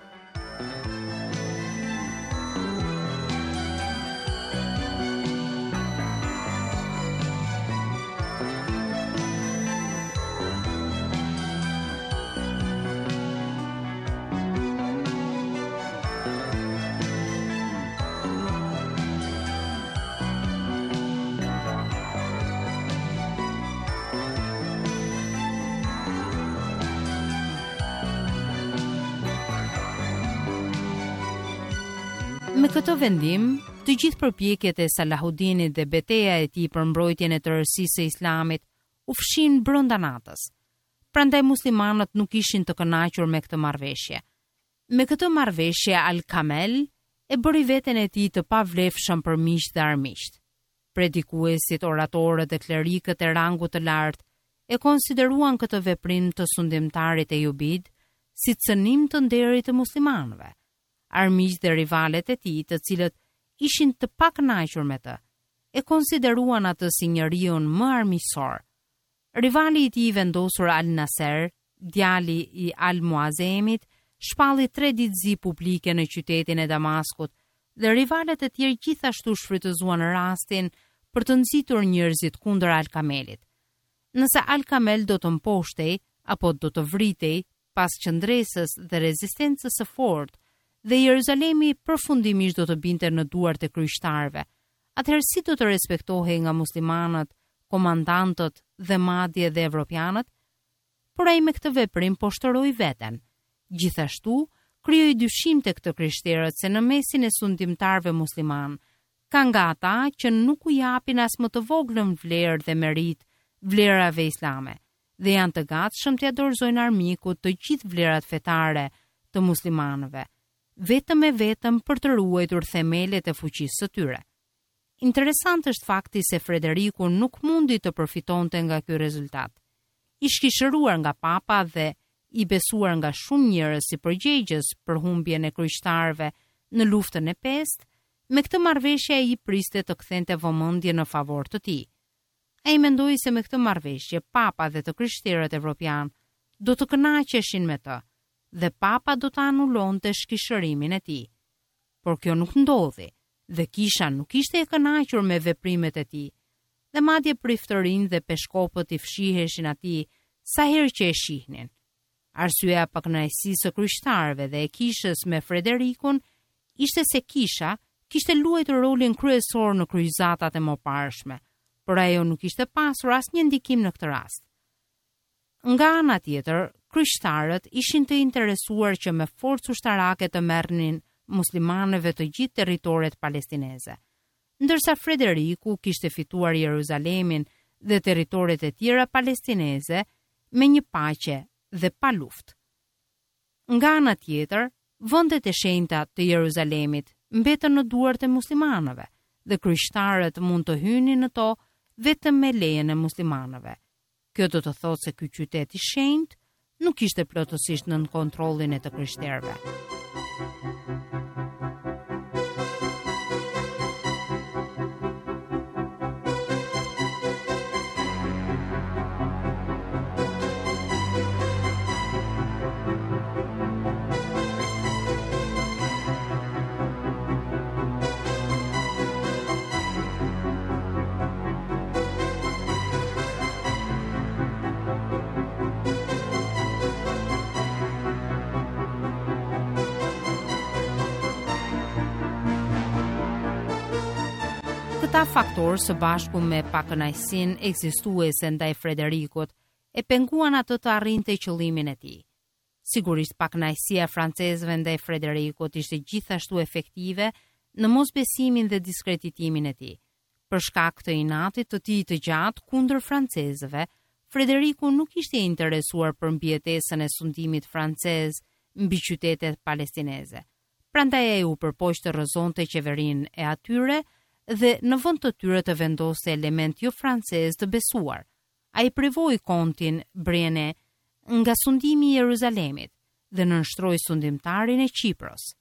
Me këtë vendim, të gjithë përpjekjet e Salahudinit dhe betejë e tij për mbrojtjen e tërësisë së Islamit u fshin brenda natës. Prandaj muslimanët nuk ishin të kënaqur me këtë marrëveshje. Me këtë marrëveshje Al-Kamel e bëri veten e tij të pavlefshëm për miq dhe armiqt. Predikuesit, oratorët dhe klerikët e rangut të lartë e konsideruan këtë veprim të sundimtarit e Jubid si cënim të nderit të muslimanëve. Armiqt dhe rivalet e tij, të cilët ishin të pakënaqur me të, e konsideruan atë si njeriu më armiqësor. Rivali i tij vendosur Al-Nasser, djali i Al-Muazemit, shpalli tre ditëzi publike në qytetin e Damaskut dhe rivalet e tjerë gjithashtu shfrytëzuan rastin për të nxitur njerëzit kundër Al-Kamelit. Nëse Al-Kamel do të mposhtej apo do të vritej pas qëndresës dhe rezistencës së fortë, dhe Jeruzalemi përfundimisht do të binte në duart e kryqëtarëve, atëherë si do të respektohej nga muslimanët, komandantët dhe madje dhe evropianët? Por ai me këtë veprim po shtoroi veten. Gjithashtu, krijoi dyshim tek të krishterët se në mesin e sundimtarëve musliman ka nga ata që nuk u japin as më të voglën vlerë dhe merit vlerave islame dhe janë të gatshëm t'ia dorëzojnë armikut të gjithë vlerat fetare të muslimanëve, vetëm e vetëm për të ruajtur themelet e fuqisë së tyre. Interesant është fakti se Frederiku nuk mundi të përfitonte nga ky rezultat. I shkishëruar nga papa dhe i besuar nga shumë njerëz si përgjegjës për humbjen e kryqëtarëve në luftën e pestë, Me këtë marrëveshje ai priste të kthente vëmendje në favor të tij. Ai mendoi se me këtë marrëveshje papa dhe të krishterët evropian do të kënaqeshin me të dhe papa do të anullonte shkishërimin e tij. Por kjo nuk ndodhi dhe kisha nuk ishte e kënaqur me veprimet e tij. Dhe madje priftërinë dhe peshkopët i fshiheshin atij sa herë që e shihnin. Arsyeja për kënaqësisë së kryeqtarëve dhe e kishës me Frederikun ishte se kisha kishte luajtur rolin kryesor në kryqëzatat e mëparshme, por ajo nuk ishte pasur asnjë ndikim në këtë rast. Nga ana tjetër, kryeqtarët ishin të interesuar që me forcë ushtarake të merrnin muslimanëve të gjithë territoret palestineze, ndërsa Frederiku kishte fituar Jeruzalemin dhe territoret e tjera palestineze me një paqe dhe pa luftë. Nga ana tjetër, vendet e shenjta të Jeruzalemit mbetën në duart e muslimanëve dhe kryeqtarët mund të hynin në to vetëm me lejen e muslimanëve. Kjo do të thotë se ky qytet i shenjtë nuk ishte plotësisht nën kontrollin e të krishterëve. Këta faktorë së bashku me pakënaqësinë ekzistuese ndaj Frederikut e penguan atë të arrinte qëllimin e tij. Sigurisht pakënaqësia e francezëve ndaj Frederikut ishte gjithashtu efektive në mosbesimin dhe diskreditimin e tij. Për shkak të inatit të tij të gjatë kundër francezëve, Frederiku nuk ishte i interesuar për mbijetesën e sundimit francez mbi qytetet palestineze. Prandaj ai u përpoq të rrëzonte qeverinë e atyre dhe në vend të tyre të vendoste element jo francez të besuar. Ai privoi kontin Brienne nga sundimi i Jeruzalemit dhe nënshtroi sundimtarin e Qipros.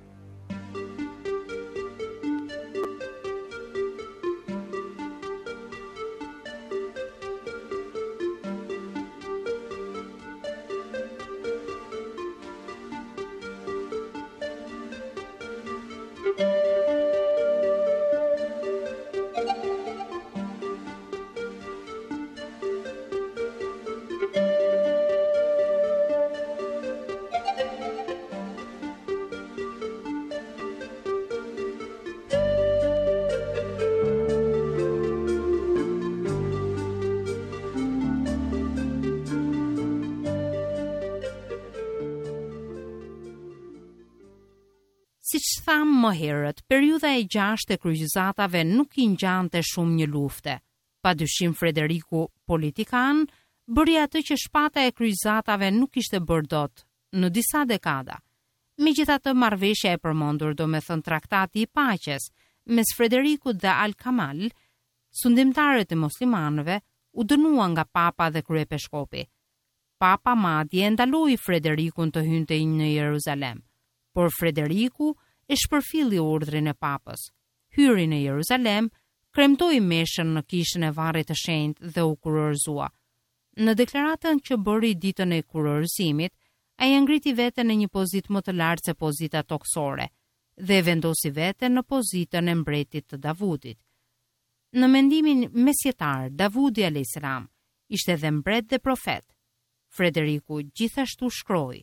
Si që thamë më herët, periudha e gjashtë e kryqëzatave nuk i ngjante shumë një lufte. Pa dyshim Frederiku, politikan, bëri atë që shpata e kryqëzatave nuk ishte bërë dot në disa dekada. Megjithatë, marrëveshja e përmendur, do me thënë traktati i paqes mes Frederikut dhe Al-Kamal, sundimtarët e muslimanëve u dënuan nga papa dhe kryepeshkopi. Papa madje ndaloi Frederikun të hynte në Jeruzalem. Por Frederiku e shpërfilli urdhrin e papës. Hyri në Jeruzalem, kremtoi meshën në kishën e varrit të shenjtë dhe u kurorëzua. Në deklaratën që bëri ditën e kurorëzimit, ai ngriti veten në një pozitë më të lartë se pozita toksore dhe vendosi veten në pozitën e mbretit të Davudit. Në mendimin mesjetar, Davudi alayhis salam ishte dhe mbret dhe profet. Frederiku gjithashtu shkroi: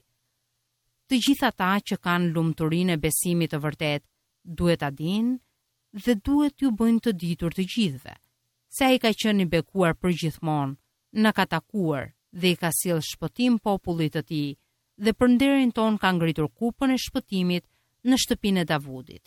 Të gjitha ata që kanë lumturinë e besimit të vërtet, duhet ta dinë dhe duhet t'ju bëjnë të ditur të gjithëve, se ai ka qenë i bekuar përgjithmonë, na ka takuar dhe i ka sjellë shpëtim popullit të tij, dhe për nderin ton ka ngritur kupën e shpëtimit në shtëpinë e Davudit.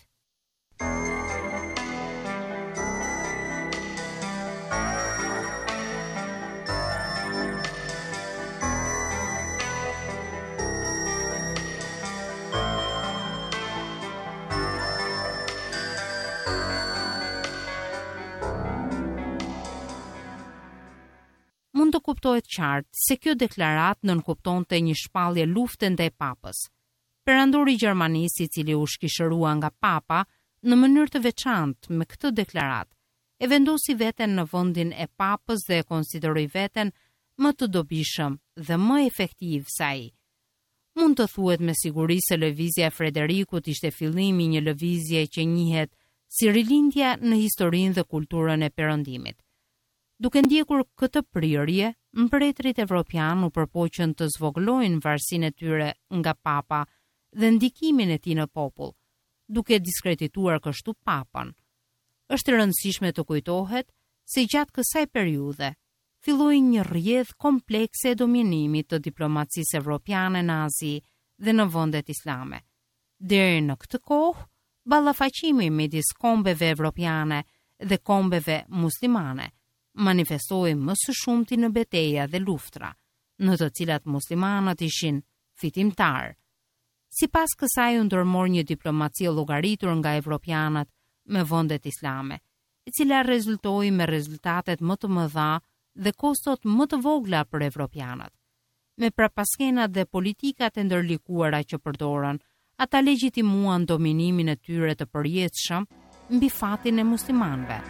Mund të kuptohet qartë se kjo deklarat nënkuptonte një shpallje lufte ndaj papës. Perandori i Gjermanisë, i cili u shkishërua nga papa, në mënyrë të veçantë me këtë deklaratë, e vendosi veten në vendin e papës dhe e konsideroi veten më të dobishëm dhe më efektiv se ai. Mund të thuhet me siguri se lëvizja e Frederikut ishte fillimi i një lëvizje që njihet si rilindja në historinë dhe kulturën e Perëndimit. Duke ndjekur këtë prirje, mbretërit evropian u përpoqën të zvogëlojnë varësinë e tyre nga papa dhe ndikimin e tij në popull, duke diskredituar kështu papën. Është e rëndësishme të kujtohet se gjatë kësaj periudhe filloi një rrjedhë komplekse e dominimit të diplomacisë evropiane në Azi dhe në vendet islame. Deri në këtë kohë, ballafaqimi midis kombeve evropiane dhe kombeve muslimane manifestoi më së shumti në betejë dhe luftra, në të cilat muslimanët ishin fitimtar. Sipas kësaj u ndërmor një diplomaci e llogaritur nga evropianët me vendet islame, e cila rezultoi me rezultatet më të mëdha dhe kostot më të vogla për evropianët. Me prapaskenat dhe politikat e ndërlikuara që përdorën, ata legjitimuan dominimin e tyre të përjetshëm mbi fatin e muslimanëve.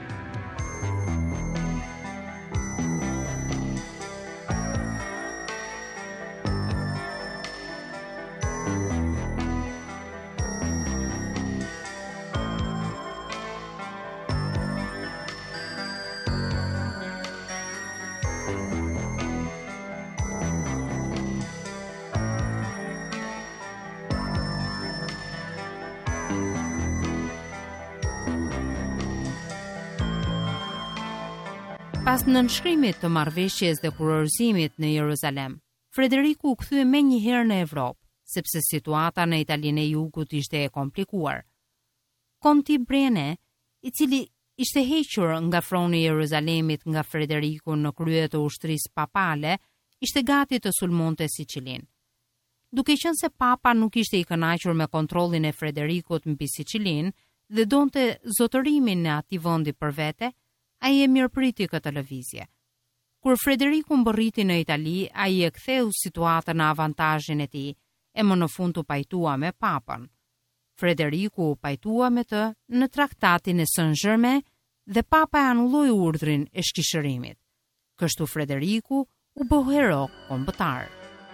Pas nënshkrimit të marrëveshjes dhe kurorëzimit në Jeruzalem, Frederiku u kthye menjëherë në Evropë, sepse situata në Italinë e Jugut ishte e komplikuar. Konti Brene, i cili ishte hequr nga froni i Jeruzalemit nga Frederiku në krye të ushtrisë papale, ishte gati të sulmonte Sicilinë. Duke qenë se papa nuk ishte i kënaqur me kontrollin e Frederikut mbi Sicilinë dhe donte zotërimin në atij vendi për vete, ai e mirëpriti këtë lëvizje. Kur Frederiku mbërriti në Itali, ai e ktheu situatën në avantazhin e tij e më në fund u pajtua me papën. Frederiku u pajtua me të në traktatin e Saint-Germain dhe papa e anulloi urdhrin e shkishërimit. Kështu Frederiku u bë hero kombëtar.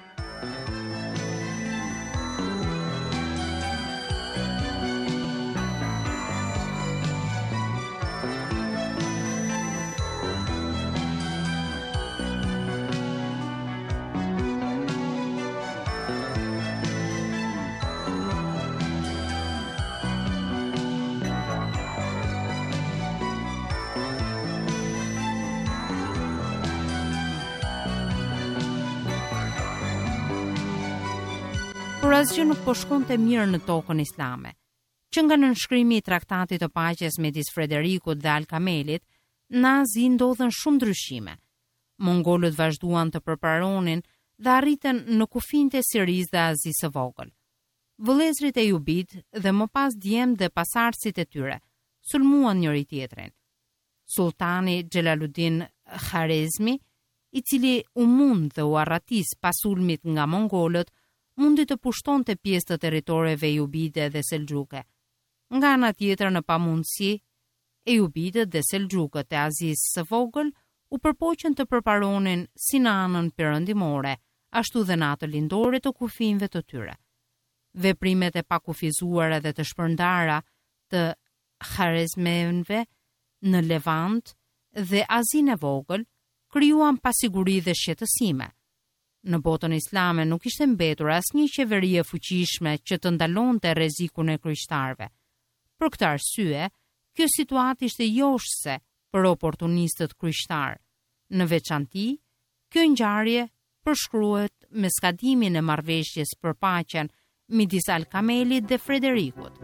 Por asgjë nuk po shkonte mirë në tokën islame. Që nga nënshkrimi i traktatit të paqes midis Frederikut dhe Al-Kamelit, në Azi ndodhen shumë ndryshime. Mongolët vazhduan të përparonin dhe arritën në kufijtë e Sirisë dhe Azisë së Vogël. Vëllezërit e Jubit dhe më pas djemt dhe pasardhësit e tyre sulmuan njëri tjetrin. Sultani Xhelaluddin Kharezmi, i cili u mund dhe u arratis pas sulmit nga mongolët, mundi të pushtonte pjesë të territoreve jubite dhe selxhuke. Nga ana tjetër, në pamundësi, e jubitët dhe selxhukët e Azisë së Vogël u përpoqën të përparonin si në anën perëndimore, ashtu dhe në atë lindore të kufijve të tyre. Veprimet e pakufizuara dhe të shpërndara të Kharezmenve në Levant dhe Azinë e Vogël krijuan pasiguri dhe shqetësime. Në botën islame nuk ishte mbetur asnjë qeveri e fuqishme që të ndalonte rrezikun e kryeqtarëve. Për këtë arsye, kjo situatë ishte joshse për oportunistët kryeqtar. Në veçanti, kjo ngjarje përshkruhet me skadimin e marrëveshjes për paqen midis Al-Kamelit dhe Frederikut.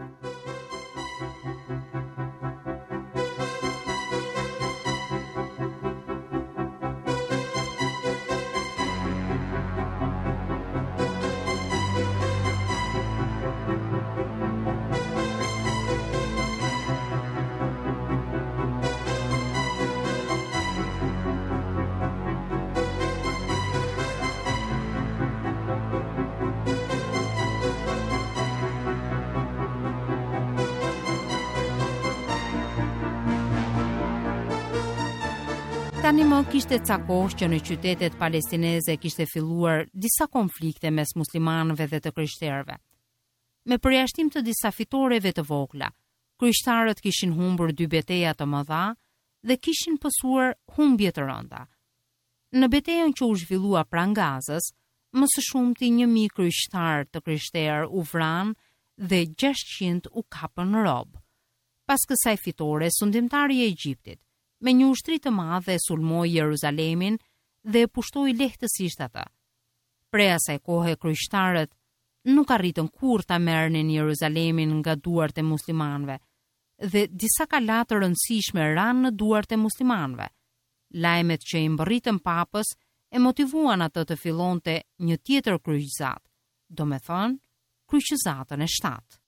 Tani më kishte ca kohë që në qytetet palestineze kishte filluar disa konflikte mes muslimanëve dhe të krishterëve. Me përjashtim të disa fitoreve të vogla, krishtarët kishin humbur dy betejë të mëdha dhe kishin pësuar humbje të rënda. Në betejën që u zhvillua pranë Gazës, më së shumti një mijë krishtar të krishterë u vranë dhe gjashtëqind u kapën në rob. Pas kësaj fitore, sundimtari i Egjiptit me një ushtri të madhe sulmoi Jeruzalemin dhe e pushtoi lehtësisht atë. Prej asaj kohe krishtarët nuk arritën kur ta merrnin Jeruzalemin nga duart e muslimanëve dhe disa kala të rëndësishme ranë në duart e muslimanëve. Lajmet që i mbërritën papës e motivuan atë të fillonte një tjetër kryqëzat, do me thënë kryqëzatën e shtatë.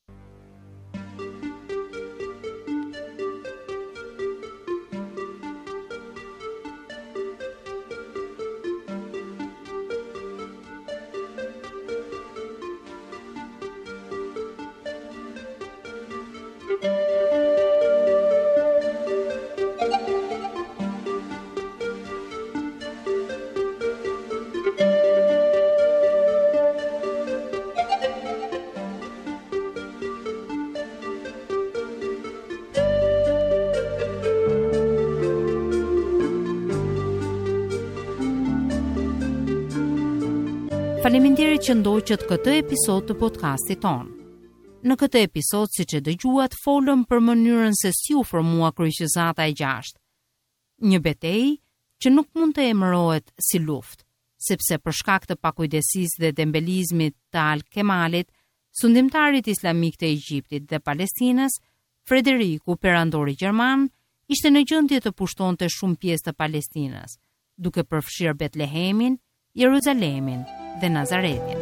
Faleminderit që ndoqët këtë episod të podcastit ton. Në këtë episod, siç e dëgjuat, folëm për mënyrën se si u formua kryqëzata e gjashtë. Një betejë që nuk mund të emërohet si luftë, sepse për shkak të pakujdesisë dhe dembelizmit të Al-Kemalit, sundimtarit islamik të Egjiptit dhe Palestinës, Frederiku, perandori gjerman, ishte në gjendje të pushtonte shumë pjesë të Palestinës, duke përfshirë Betlehemin, Jeruzalemin dhe Nazaretin.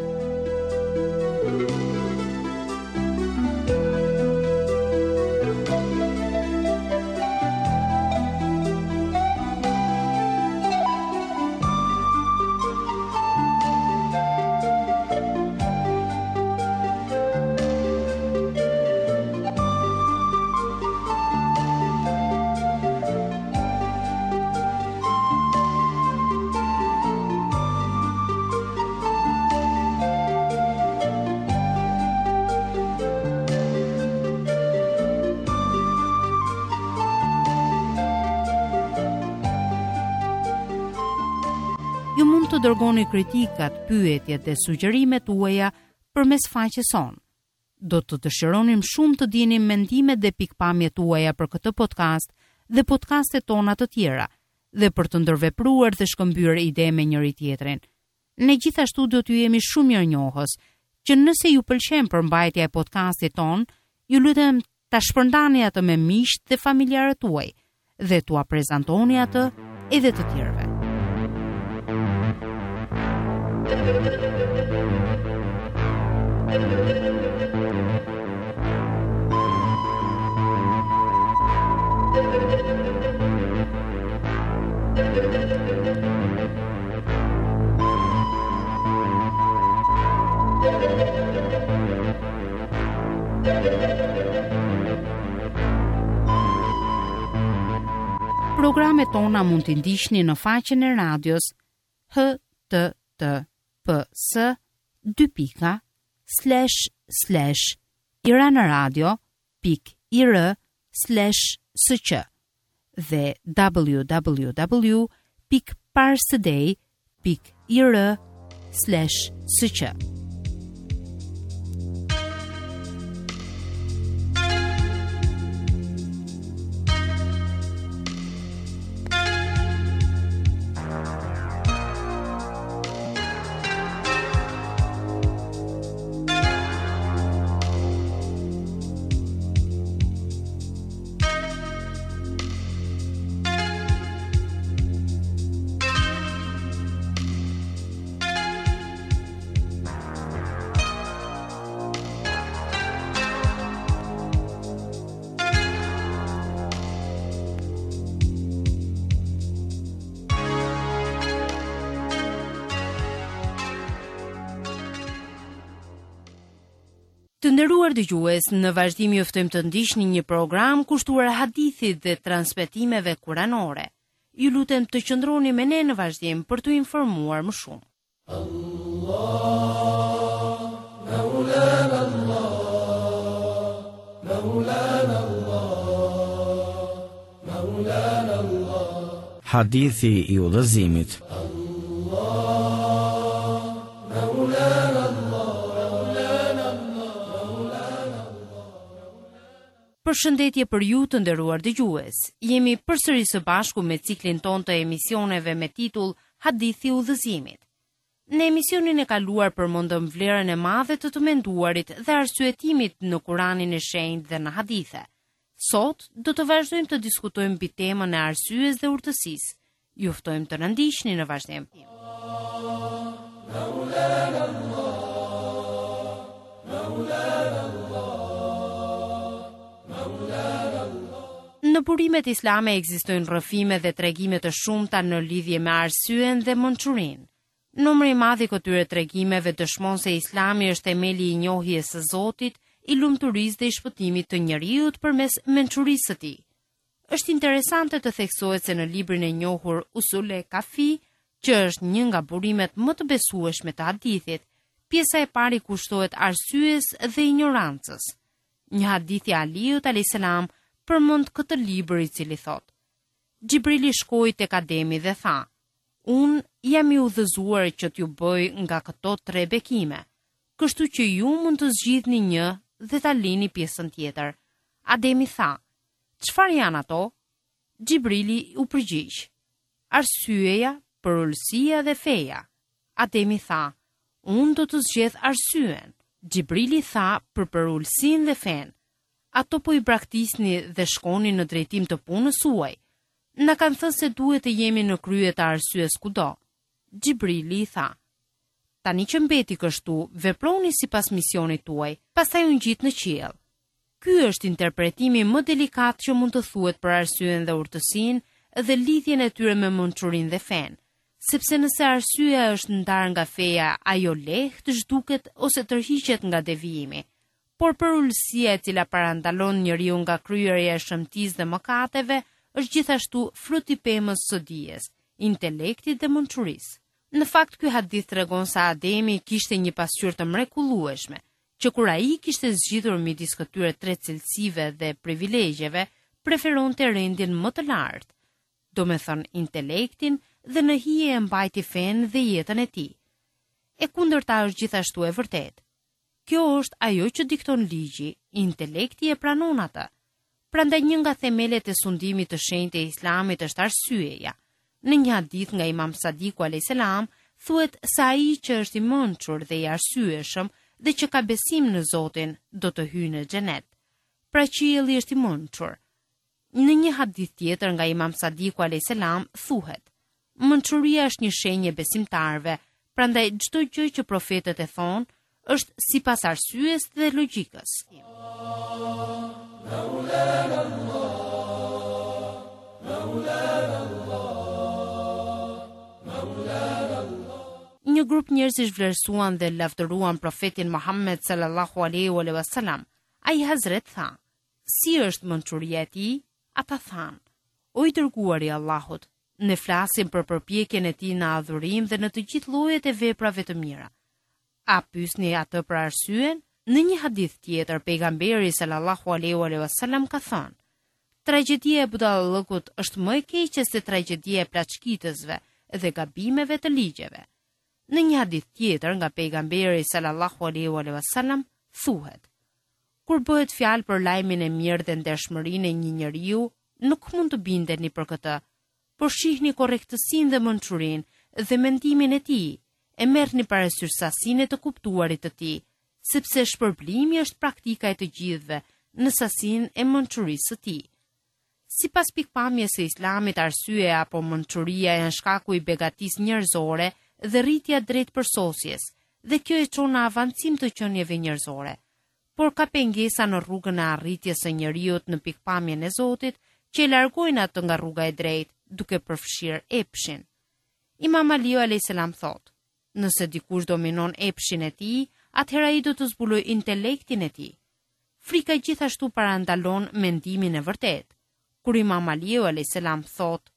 Të dërgoni kritikat, pyetjet dhe sugjerimet tuaja përmes faqes sonë. Do të dëshironim shumë të dinim mendimet dhe pikpamjet tuaja për këtë podcast dhe podcastet tona të tjera, dhe për të ndërvepruar dhe shkëmbyer ide me njëri tjetrin. Ne gjithashtu do t'ju jemi shumë mirënjohës që nëse ju pëlqen përmbajtja e podcastit ton, ju lutem ta shpërndani atë me miqt dhe familjarët tuaj dhe t'ua prezantoni atë edhe të tjerëve. Programet tona mund t'i ndiqni në faqen e radios h t t p s dy pika slash slash iranaradio pik ir slash sq dhe w w w pik parsedej pik ir slash sq. Të nderuar dëgjues, në vazhdim ju ftojmë të ndiqni një program kushtuar hadithit dhe transmetimeve kuranore. Ju lutem të qëndroni me ne në vazhdim për të informuar më shumë. Allah, Maulana Allah, Maulana Allah, Maulana Allah. Hadithi i udhëzimit. Allah, Maulana Allah, Maulana Allah, Maulana Allah. Përshëndetje për ju të nderuar dëgjues. Jemi përsëri së bashku me ciklin ton të emisioneve me titull Hadithi i udhëzimit. Në emisionin e kaluar përmendëm vlerën e madhe të të menduarit dhe arsyetimit në Kuranin e Shenjtë dhe në hadithe. Sot do të vazhdojmë të diskutojmë mbi temën e arsyes dhe urtësisë. Ju ftojmë të na ndiqni në vazhdim. Maulana Allah, Maulana Allah, Maulana Allah. Në burimet islame ekzistojnë rrëfime dhe tregime të shumta në lidhje me arsyen dhe mençurinë. Numri i madh i këtyre tregimeve dëshmon se Islami është themeli i njohjes së Zotit, i lumturisë dhe i shpëtimit të njeriut përmes mençurisë së tij. Është interesante të theksohet se në librin e njohur Usul e Kafi, që është një nga burimet më të besueshme të hadithit, pjesa e parë kushtohet arsyes dhe ignorancës. Një hadith i Aliut alayhis salam përmend këtë libër i cili thotë: Xhibrili shkoi tek Ademi dhe tha: Unë jam i udhëzuar që t'ju bëj nga këto tre bekime, kështu që ju mund të zgjidhni një dhe ta lini pjesën tjetër. Ademi tha: Çfarë janë ato? Xhibrili u përgjigj: Arsyeja, përullësia dhe feja. Ademi tha: Unë do të zgjedh arsyen. Xhibrili tha për përullësinë dhe fen: Ato po i braktisni dhe shkoni në drejtim të punës suaj. Na kanë thënë se duhet të jemi në krye të arsyes kudo. Xhibrili i tha: Tani që mbeti kështu, veproni sipas misionit tuaj, pastaj u ngjit në qiell. Ky është interpretimi më delikat që mund të thuhet për arsyen dhe urtësinë dhe lidhjen e tyre me mençurinë dhe fen, sepse nëse arsyeja është ndarë nga feja, ajo lehtë zhduket ose tërhiqet nga devijimi. Por përullësia e cila parandalon njeriu nga kryerja e shëmtisë dhe mëkateve është gjithashtu fruti i pemës së dijes, intelektit dhe mençurisë. Në fakt, ky hadith tregon se Ademi kishte një pasqyrë të mrekullueshme, që kur ai kishte zgjidhur midis këtyre tre cilësive dhe privilegjeve, preferonte rendin më të lartë, do me thënë intelektin dhe në hije e mbajti fen dhe jetën e tij. E kundërta është gjithashtu e vërtetë. Kjo është ajo që dikton ligji, intelekti e pranon atë. Prandaj një nga themelet e sundimit të shenjtë të Islamit është arsyeja. Në një hadith nga Imam Sadiku alayhis salam thuhet se ai që është i mençur dhe i arsyeshëm dhe që ka besim në Zotin do të hyjë në xhenet. Pra qielli është i mençur. Në një hadith tjetër nga Imam Sadiku alayhis salam thuhet: Mençuria është një shenjë e besimtarëve, prandaj çdo gjë që profetët e thonë është sipas arsyes dhe logjikës. Maulana Allah, Maulana Allah, Maulana Allah. Një grup njerëzish vlerësuan dhe lavdëruan profetin Muhammed sallallahu alaihi wasallam. Ai Hazret tha: Si është mençuria e tij? Ata thanë: O i dërguari i Allahut, ne flasim për përpjekjen e tij në adhurim dhe në të gjithë llojet e veprave të mira. A pyesni atë për arsyen? Në një hadith tjetër, pejgamberi sallallahu alaihi wasallam ka thënë: Tragjedia e budallëkut është më e keqe se tragjedia e plaçkitësve dhe gabimeve të ligjeve. Në një hadith tjetër nga pejgamberi sallallahu alaihi wasallam thuhet: Kur bëhet fjalë për lajmin e mirë dhe ndershmërinë e një njeriu, nuk mund të bindeni për këtë, por shihni korrektësinë dhe mençurinë dhe mendimin e tij, e merrni parasysh sasinë e të kuptuarit të tij, sepse shpërblimi është praktika e të gjithëve në sasinë e mençurisë së tij. Sipas pikpamjes së Islamit, arsyeja apo mençuria janë shkaku i begatisë njerëzore dhe rritja drejt përsosjes, dhe kjo e çon në avancim të qenieve njerëzore. Por ka pengesa në rrugën e arritjes së njeriut në pikpamjen e Zotit, që e largojnë atë nga rruga e drejtë, duke përfshirë epshin. Imam Aliu alayhis salam thotë: Nëse dikush dominon epshin e tij, atëherë ai do të zbulojë intelektin e tij. Frika gjithashtu parandalon mendimin e vërtetë. Kur Imam Aliu alayhis salam thotë: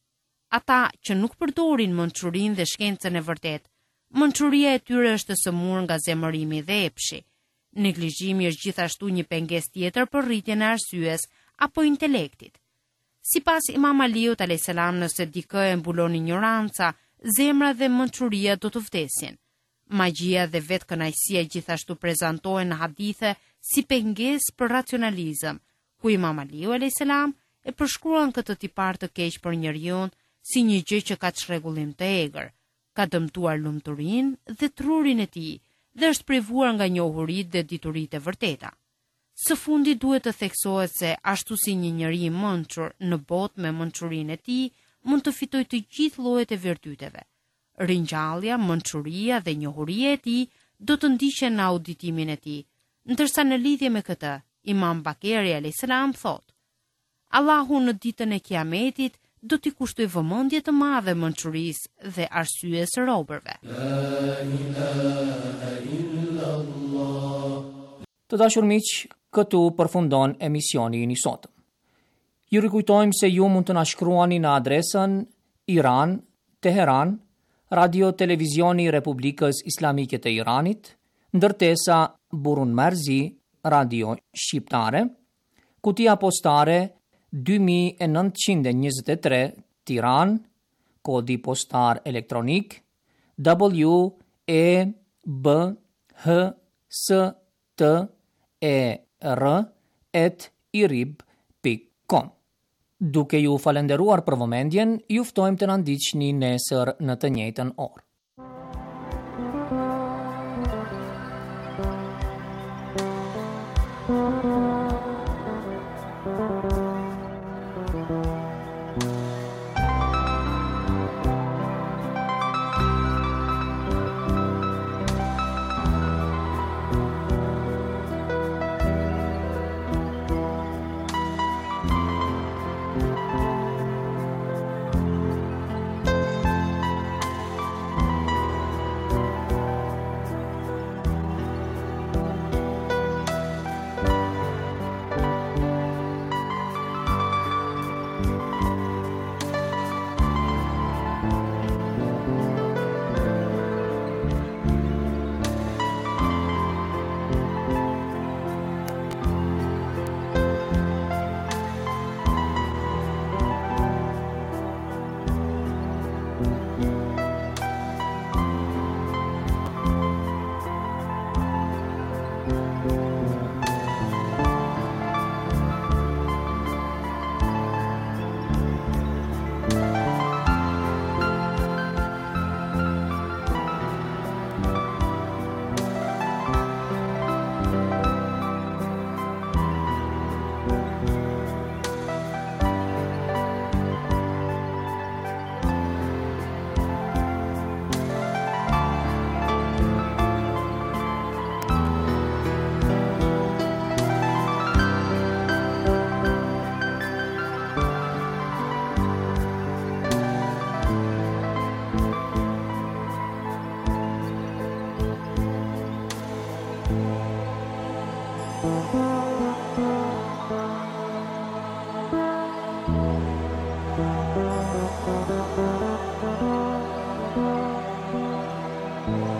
ata që nuk përdorin mençurinë dhe shkencën e vërtet, mençuria e tyre është e sëmurë nga zemërimi dhe epshi. Neglizhimi është gjithashtu një pengesë tjetër për rritjen e arsyes apo intelektit. Sipas Imam Aliut alayhis salam, nëse dikë e mbulon ignoranca, zemra dhe mençuria do të vdesin. Magjia dhe vetë kënaqësia gjithashtu prezantohen në hadithe si pengesë për racionalizëm, ku Imam Aliu alayhis salam e përshkruan këtë tipar të keq për njeriu si një gjë që ka çrregullim të egër, ka dëmtuar lumturinë dhe trurin e tij dhe është privuar nga njohuritë dhe dituritë e vërteta. Së fundi duhet të theksohet se ashtu si një njeri i mençur në botë me mençurinë e tij mund të fitojë të gjithë llojet e virtyteve. Ringjallja, mençuria dhe njohuria e tij do të ndiqen në auditimin e tij, ndërsa në lidhje me këtë, Imam Bakeri alayhis salam thotë: Allahu në ditën e Kiametit do t'i kushtoj vëmendje të madhe mençurisë dhe arsyes së robërve. Të dashur miq, këtu përfundon emisioni i sotëm. Ju rikujtojmë se ju mund të na shkruani në adresën Iran, Teheran, Radio Televizioni i Republikës Islamike të Iranit, ndërtesa Burun Marzi, Radio Shqiptare, kutia postare dy mijë e nëntëqind e njëzet e tre, Tiranë, kodi postar elektronik W E B H S T E R at irib pikë com. Duke ju falenderuar për vëmendjen, ju ftojmë të na ndiqni nesër në të njëjtën orë. Thank you.